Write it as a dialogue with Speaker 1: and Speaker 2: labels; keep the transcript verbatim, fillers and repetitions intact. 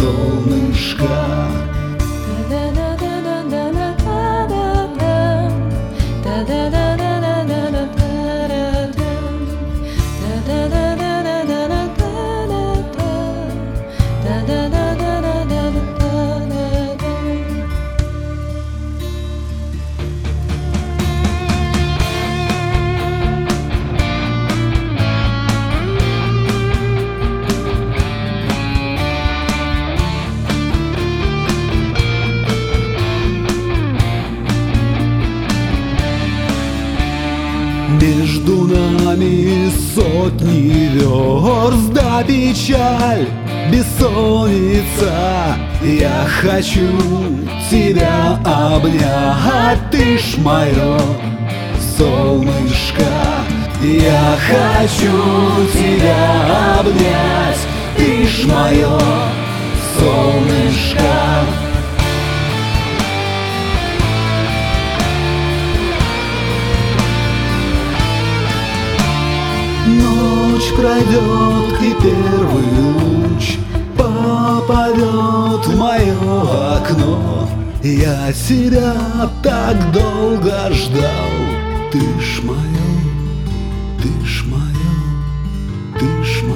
Speaker 1: солнышко. Между нами сотни верст, да печаль, бессонница. Я хочу тебя обнять, ты ж мое солнышко. Я хочу тебя обнять, ты ж мое солнышко. Ночь пройдет, и первый луч попадет в мое окно. Я тебя так долго ждал, ты ж мое, ты ж мое, ты ж мое.